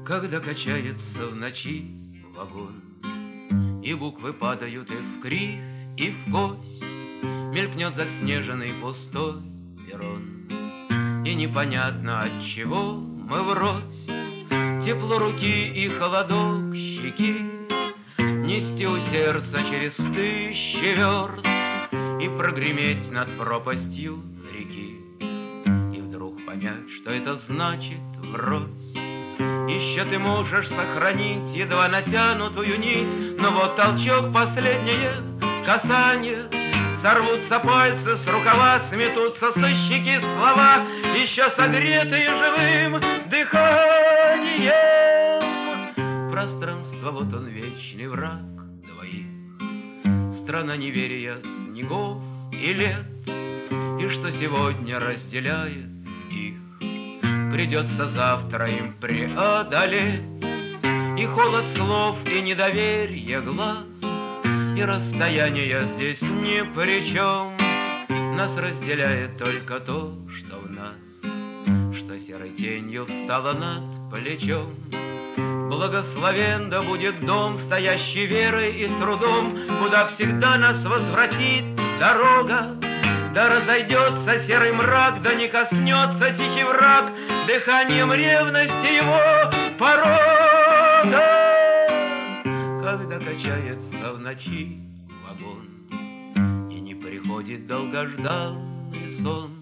Когда качается в ночи вагон, и буквы падают и в кривь, и в кость, мелькнет заснеженный пустой перрон, и непонятно от чего мы врозь, тепло руки и холодок щеки, нести у сердца через 1000 верст и прогреметь над пропастью реки, и вдруг понять, что это значит врозь. Еще ты можешь сохранить едва натянутую нить, но вот толчок, последнее касание, сорвутся пальцы с рукава, сметутся со щеки слова, еще согретые живым дыханием. Пространство, вот он, вечный враг двоих, страна неверия, снегов и лет, и что сегодня разделяет их, придется завтра им преодолеть. И холод слов, и недоверие глаз, и расстояние здесь ни при чем. Нас разделяет только то, что в нас, что серой тенью встала над плечом. Благословен да будет дом, стоящий верой и трудом, куда всегда нас возвратит дорога. Да разойдется серый мрак, да не коснется тихий враг дыханием ревности его порога. Когда качается в ночи вагон, и не приходит долгожданный сон,